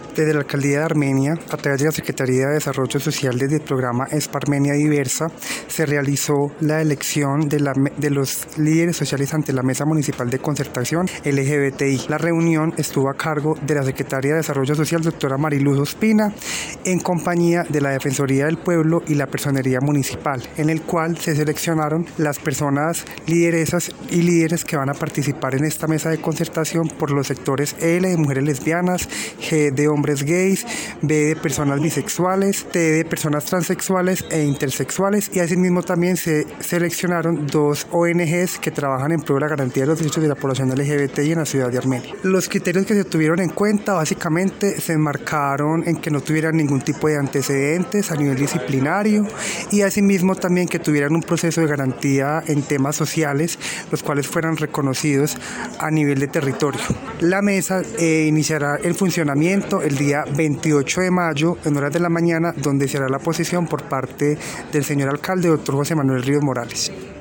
Desde la Alcaldía de Armenia, a través de la Secretaría de Desarrollo Social desde el programa ESPA Armenia Diversa, se realizó la elección de los líderes sociales ante la Mesa Municipal de Concertación LGBTI. La reunión estuvo a cargo de la Secretaria de Desarrollo Social, doctora Mariluz Ospina, en compañía de la Defensoría del Pueblo y la Personería Municipal, en el cual se seleccionaron las personas lideresas y líderes que van a participar en esta mesa de concertación por los sectores L de mujeres lesbianas, G de hombres gays, B de personas bisexuales, T de personas transexuales e intersexuales, y asimismo también se seleccionaron 2 ONGs que trabajan en pro de la garantía de los derechos de la población LGBTI en la ciudad de Armenia. Los criterios que se tuvieron en cuenta básicamente se enmarcaron en que no tuvieran ningún tipo de antecedentes a nivel disciplinario y asimismo también que tuvieran un proceso de garantía en temas sociales, los cuales fueran reconocidos a nivel de territorio. La mesa iniciará el funcionamiento el día 28 de mayo en horas de la mañana, donde se hará la posesión por parte del señor alcalde, doctor José Manuel Ríos Morales.